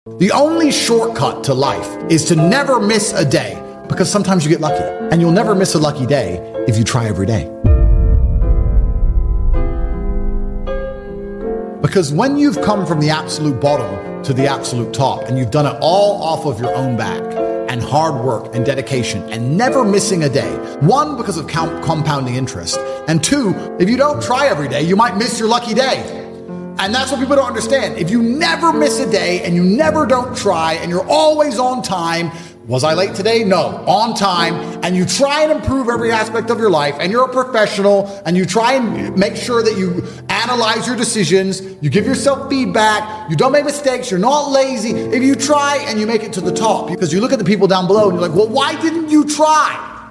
The only shortcut to life is to never miss a day, because sometimes you get lucky, and you'll never miss a lucky day if you try every day. Because when you've come from the absolute bottom to the absolute top, and you've done it all off of your own back, and hard work and dedication, and never missing a day, one, because of compounding interest, and two, if you don't try every day, you might miss your lucky day. And that's what people don't understand. If you never miss a day and you never don't try and you're always on time, was I late today? No, on time, and you try and improve every aspect of your life, and you're a professional, and you try and make sure that you analyze your decisions, you give yourself feedback, you don't make mistakes, you're not lazy. If you try and you make it to the top, because you look at the people down below and you're like, well, why didn't you try?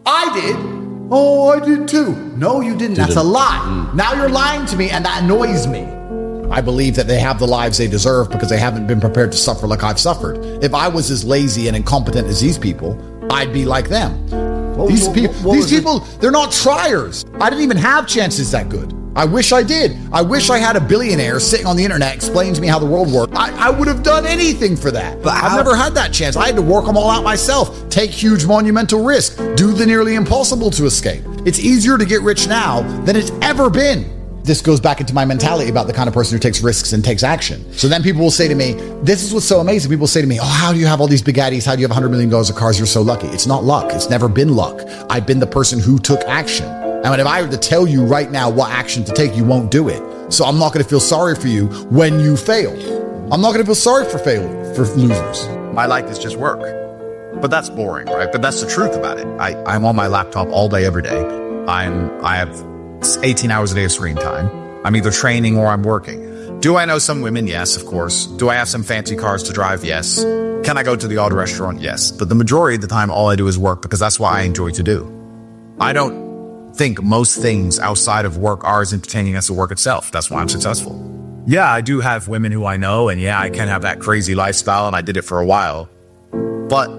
I did. Oh, I did too. No, you didn't. That's a lie. Now you're lying to me, and that annoys me. I believe that they have the lives they deserve because they haven't been prepared to suffer like I've suffered. If I was as lazy and incompetent as these people, I'd be like them. These people, they're not triers. I didn't even have chances that good. I wish I did. I wish I had a billionaire sitting on the internet explaining to me how the world worked. I would have done anything for that. But I've never had that chance. I had to work them all out myself, take huge monumental risk, do the nearly impossible to escape. It's easier to get rich now than it's ever been. This goes back into my mentality about the kind of person who takes risks and takes action. So then people will say to me, this is what's so amazing. People say to me, oh, how do you have all these big Addies? How do you have $100 million of cars? You're so lucky. It's not luck. It's never been luck. I've been the person who took action. And if I were to tell you right now what action to take, you won't do it. So I'm not going to feel sorry for you when you fail. I'm not going to feel sorry for losers. My life is just work. But that's boring, right? But that's the truth about it. I'm on my laptop all day, every day. I have 18 hours a day of screen time. I'm either training or I'm working. Do I know some women? Yes, of course. Do I have some fancy cars to drive? Yes. Can I go to the odd restaurant? Yes. But the majority of the time, all I do is work because that's what I enjoy to do. I don't think most things outside of work are as entertaining as the work itself. That's why I'm successful. Yeah, I do have women who I know, and yeah, I can have that crazy lifestyle, and I did it for a while. But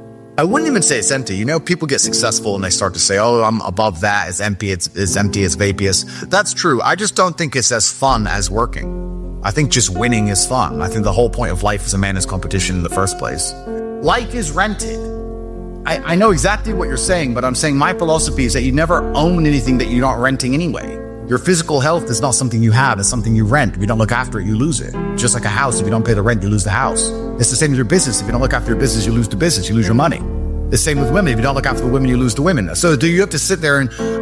I wouldn't even say it's empty. You know, people get successful and they start to say, oh, I'm above that. It's empty. It's vaporous. That's true. I just don't think it's as fun as working. I think just winning is fun. I think the whole point of life is a man's competition in the first place. Life is rented. I know exactly what you're saying, but I'm saying my philosophy is that you never own anything that you're not renting anyway. Your physical health is not something you have, it's something you rent. If you don't look after it, you lose it. Just like a house, if you don't pay the rent, you lose the house. It's the same with your business. If you don't look after your business, you lose the business, you lose your money. The same with women. If you don't look after the women, you lose the women. So do you have to sit there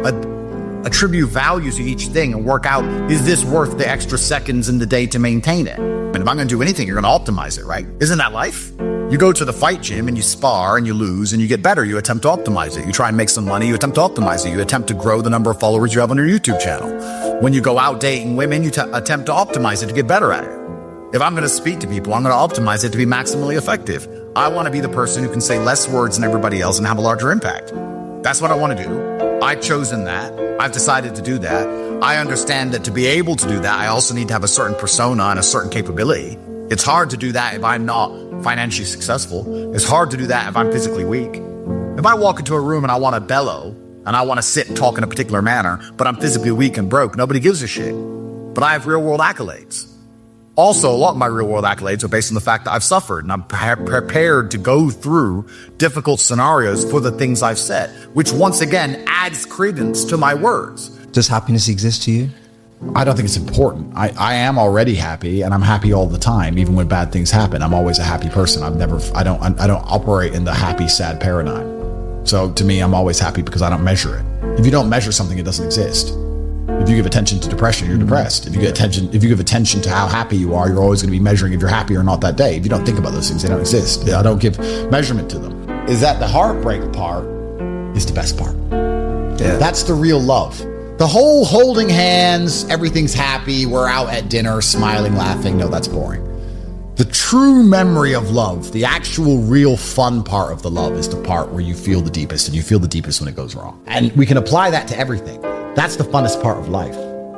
and attribute value to each thing and work out, is this worth the extra seconds in the day to maintain it? And if I'm going to do anything, you're going to optimize it, right? Isn't that life? You go to the fight gym and you spar and you lose and you get better. You attempt to optimize it. You try and make some money. You attempt to optimize it. You attempt to grow the number of followers you have on your YouTube channel. When you go out dating women, you attempt to optimize it to get better at it. If I'm going to speak to people, I'm going to optimize it to be maximally effective. I want to be the person who can say less words than everybody else and have a larger impact. That's what I want to do. I've chosen that. I've decided to do that. I understand that to be able to do that, I also need to have a certain persona and a certain capability. It's hard to do that if I'm not financially successful. It's hard to do that if I'm physically weak. If I walk into a room and I want to bellow and I want to sit and talk in a particular manner, but I'm physically weak and broke, nobody gives a shit. But I have real world accolades. Also, a lot of my real world accolades are based on the fact that I've suffered and I'm prepared to go through difficult scenarios for the things I've said, which once again adds credence to my words. Does happiness exist to you? I don't think it's important. I am already happy, and I'm happy all the time, even when bad things happen. I'm always a happy person. I don't operate in the happy, sad paradigm. So to me, I'm always happy because I don't measure it. If you don't measure something, it doesn't exist. If you give attention to depression, you're depressed. If you give attention to how happy you are, you're always going to be measuring if you're happy or not that day. If you don't think about those things, they don't exist. I don't give measurement to them. Is that the heartbreak part is the best part. Yeah. That's the real love. The whole holding hands, everything's happy, we're out at dinner, smiling, laughing. No, that's boring. The true memory of love, the actual real fun part of the love is the part where you feel the deepest, and you feel the deepest when it goes wrong. And we can apply that to everything. That's the funnest part of life.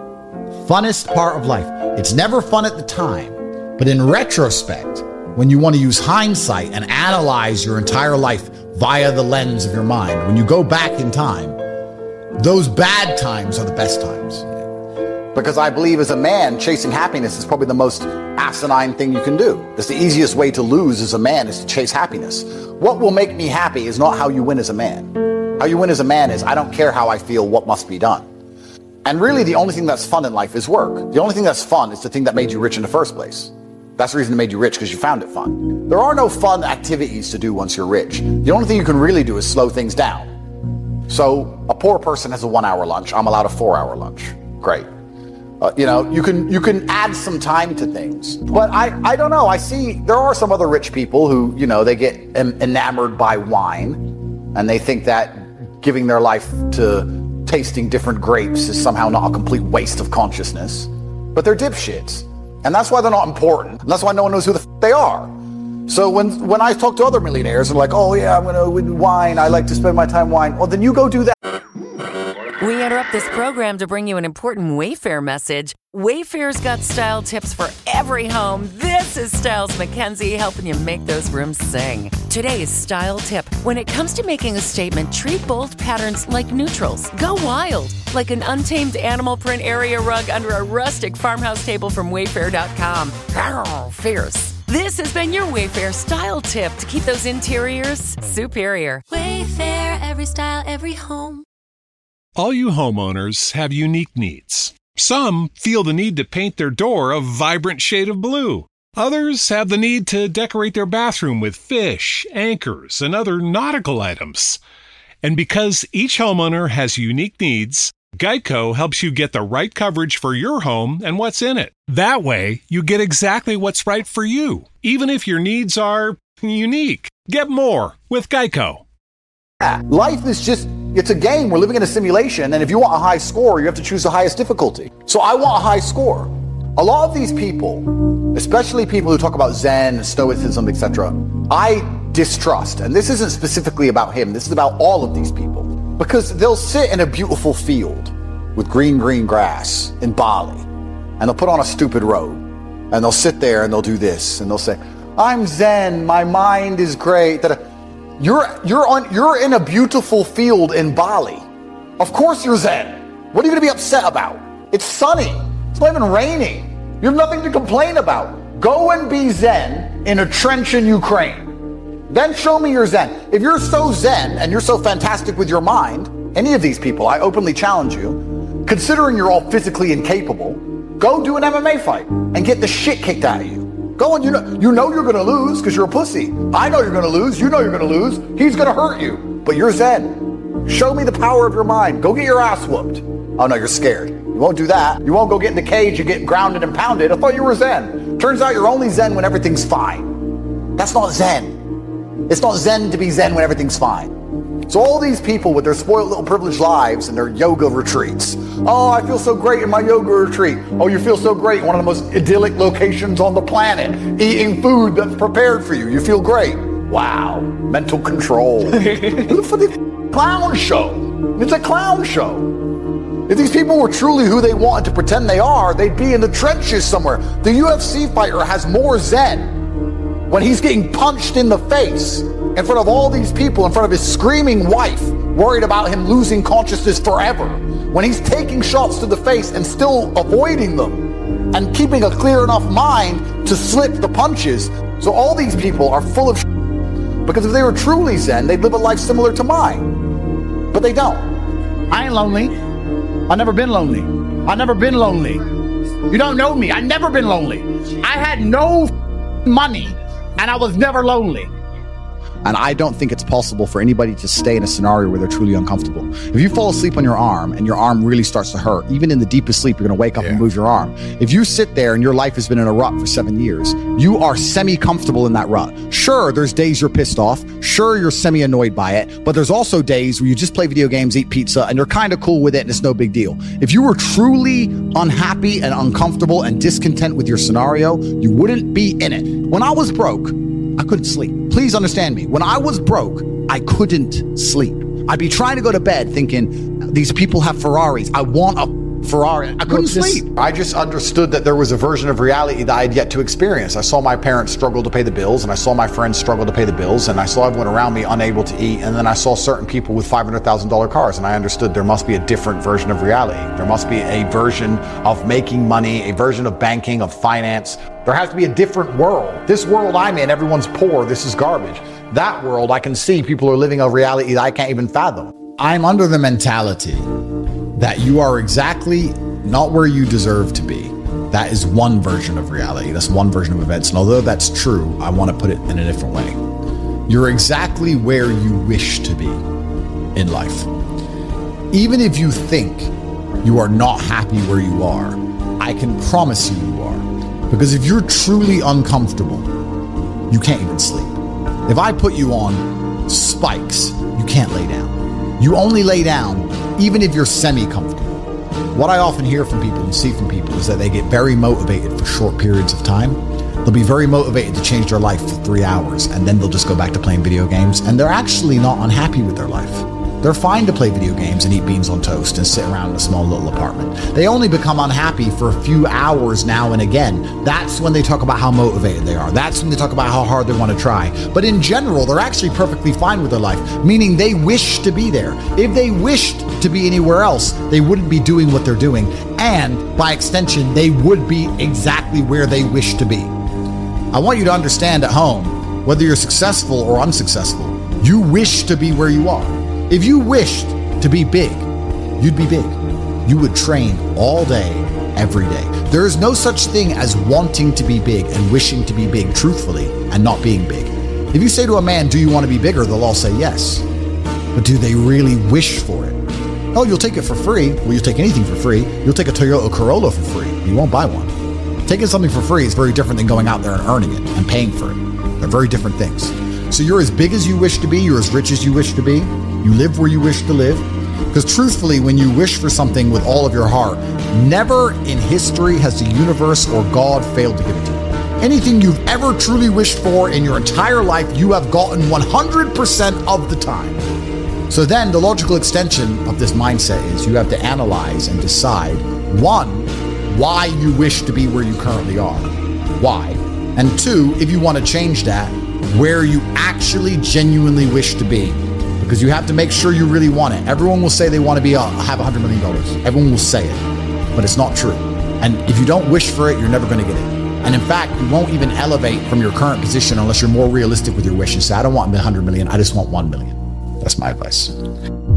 Funnest part of life. It's never fun at the time, but in retrospect, when you want to use hindsight and analyze your entire life via the lens of your mind, when you go back in time, those bad times are the best times. Because I believe as a man, chasing happiness is probably the most asinine thing you can do. It's the easiest way to lose as a man is to chase happiness. What will make me happy is not how you win as a man. How you win as a man is, I don't care how I feel, what must be done. And really the only thing that's fun in life is work. The only thing that's fun is the thing that made you rich in the first place. That's the reason it made you rich, because you found it fun. There are no fun activities to do once you're rich. The only thing you can really do is slow things down. So a poor person has a 1 hour lunch. I'm allowed a 4 hour lunch. Great. You can add some time to things. But I don't know. I see there are some other rich people who, they get enamored by wine, and they think that giving their life to tasting different grapes is somehow not a complete waste of consciousness. But they're dipshits. And that's why they're not important. And that's why no one knows who the they are. So when I talk to other millionaires, they're like, oh yeah, I'm going to wine. I like to spend my time wine. Well, then you go do that. We interrupt this program to bring you an important Wayfair message. Wayfair's got style tips for every home. This is Styles McKenzie helping you make those rooms sing. Today's style tip. When it comes to making a statement, treat bold patterns like neutrals. Go wild, like an untamed animal print area rug under a rustic farmhouse table from Wayfair.com. Arr, fierce. This has been your Wayfair style tip to keep those interiors superior. Wayfair, every style, every home. All you homeowners have unique needs. Some feel the need to paint their door a vibrant shade of blue. Others have the need to decorate their bathroom with fish, anchors, and other nautical items. And because each homeowner has unique needs, Geico helps you get the right coverage for your home and what's in it. That way, you get exactly what's right for you, even if your needs are unique. Get more with Geico. Life is just, it's a game. We're living in a simulation, and if you want a high score, you have to choose the highest difficulty. So I want a high score. A lot of these people, especially people who talk about Zen, Stoicism, etc., I distrust. And this isn't specifically about him. This is about all of these people. Because they'll sit in a beautiful field with green grass in Bali, and they'll put on a stupid robe, and they'll sit there and they'll do this, and they'll say, I'm Zen, my mind is great. You're in a beautiful field in Bali. Of course you're Zen. What are you going to be upset about? It's sunny. It's not even raining. You have nothing to complain about. Go and be Zen in a trench in Ukraine. Then show me your Zen. If you're so Zen and you're so fantastic with your mind, any of these people, I openly challenge you, considering you're all physically incapable, go do an MMA fight and get the shit kicked out of you. Go and you know you're going to lose because you're a pussy. I know you're going to lose. You know you're going to lose. He's going to hurt you. But you're Zen. Show me the power of your mind. Go get your ass whooped. Oh no, you're scared. You won't do that. You won't go get in the cage and get grounded and pounded. I thought you were Zen. Turns out you're only Zen when everything's fine. That's not Zen. It's not Zen to be Zen when everything's fine. So all these people with their spoiled little privileged lives and their yoga retreats. Oh, I feel so great in my yoga retreat. Oh, you feel so great in one of the most idyllic locations on the planet, eating food that's prepared for you. You feel great. Wow. Mental control. Clown show. It's a clown show. If these people were truly who they wanted to pretend they are, they'd be in the trenches somewhere. The UFC fighter has more Zen when he's getting punched in the face in front of all these people, in front of his screaming wife, worried about him losing consciousness forever. When he's taking shots to the face and still avoiding them and keeping a clear enough mind to slip the punches. So all these people are full of shit, because if they were truly Zen, they'd live a life similar to mine. But they don't. I ain't lonely. I've never been lonely. I've never been lonely. You don't know me. I've never been lonely. I had no money and I was never lonely. And I don't think it's possible for anybody to stay in a scenario where they're truly uncomfortable. If you fall asleep on your arm and your arm really starts to hurt, even in the deepest sleep, you're going to wake up and move your arm. If you sit there and your life has been in a rut for 7 years, you are semi-comfortable in that rut. Sure, there's days you're pissed off. Sure, you're semi-annoyed by it. But there's also days where you just play video games, eat pizza, and you're kind of cool with it and it's no big deal. If you were truly unhappy and uncomfortable and discontent with your scenario, you wouldn't be in it. When I was broke, I couldn't sleep. Please understand me. When I was broke, I couldn't sleep. I'd be trying to go to bed thinking, these people have Ferraris. I want a Ferrari. I couldn't sleep. I just understood that there was a version of reality that I had yet to experience. I saw my parents struggle to pay the bills, and I saw my friends struggle to pay the bills, and I saw everyone around me unable to eat, and then I saw certain people with $500,000 cars, and I understood there must be a different version of reality. There must be a version of making money, a version of banking, of finance. There has to be a different world. This world I'm in, everyone's poor, this is garbage. That world, I can see people are living a reality that I can't even fathom. I'm under the mentality that you are exactly not where you deserve to be. That is one version of reality. That's one version of events. And although that's true, I want to put it in a different way. You're exactly where you wish to be in life. Even if you think you are not happy where you are, I can promise you are. Because if you're truly uncomfortable, you can't even sleep. If I put you on spikes, you can't lay down. You only lay down even if you're semi-comfortable. What I often hear from people and see from people is that they get very motivated for short periods of time. They'll be very motivated to change their life for 3 hours, and then they'll just go back to playing video games, and they're actually not unhappy with their life. They're fine to play video games and eat beans on toast and sit around in a small little apartment. They only become unhappy for a few hours now and again. That's when they talk about how motivated they are. That's when they talk about how hard they want to try. But in general, they're actually perfectly fine with their life, meaning they wish to be there. If they wished to be anywhere else, they wouldn't be doing what they're doing. And by extension, they would be exactly where they wish to be. I want you to understand at home, whether you're successful or unsuccessful, you wish to be where you are. If you wished to be big, you'd be big. You would train all day, every day. There is no such thing as wanting to be big and wishing to be big truthfully and not being big. If you say to a man, do you want to be bigger? They'll all say yes. But do they really wish for it? Oh, you'll take it for free. Well, you'll take anything for free. You'll take a Toyota Corolla for free. You won't buy one. Taking something for free is very different than going out there and earning it and paying for it. They're very different things. So you're as big as you wish to be. You're as rich as you wish to be. You live where you wish to live. Because truthfully, when you wish for something with all of your heart, never in history has the universe or God failed to give it to you. Anything you've ever truly wished for in your entire life, you have gotten 100% of the time. So then the logical extension of this mindset is you have to analyze and decide, one, why you wish to be where you currently are. Why? And two, if you want to change that, where you actually genuinely wish to be. Because you have to make sure you really want it. Everyone will say they want to be have $100 million. Everyone will say it, but it's not true. And if you don't wish for it, you're never going to get it. And in fact, you won't even elevate from your current position unless you're more realistic with your wishes. Say, I don't want 100 million. I just want 1 million. That's my advice.